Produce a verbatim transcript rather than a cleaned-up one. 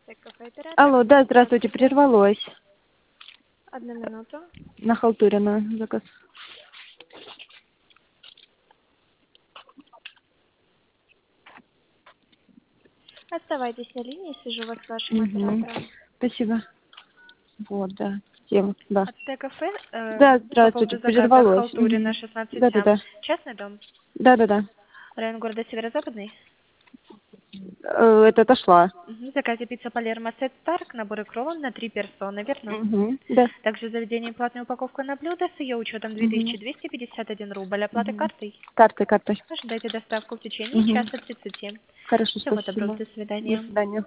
Кафе оператор. Алло, да, здравствуйте, прервалось. Одну минуту. На Халтурина заказ. Оставайтесь на линии, свяжу вас с вашим Угу. оператором. Спасибо. Вот, да. Тема, да. От Т-кафе э, Да, по здравствуйте, поводу заказа прервалось. Халтурина Угу. шестнадцать А. Да-да-да. Частный дом? Да-да-да. Район города Северо-Западный? Э, Это отошла. Угу. В заказе пицца Палермо Сет Старк, наборы кроллон на три персоны, верно? Угу. Да. Также заведение платная упаковка на блюдо с ее учетом две Угу. тысячи двести пятьдесят один рубль. Оплата Угу. картой? Картой, картой. Ожидайте доставку в течение Угу. часа тридцати. Хорошо, Всего доброго, спасибо. до До свидания. свидания.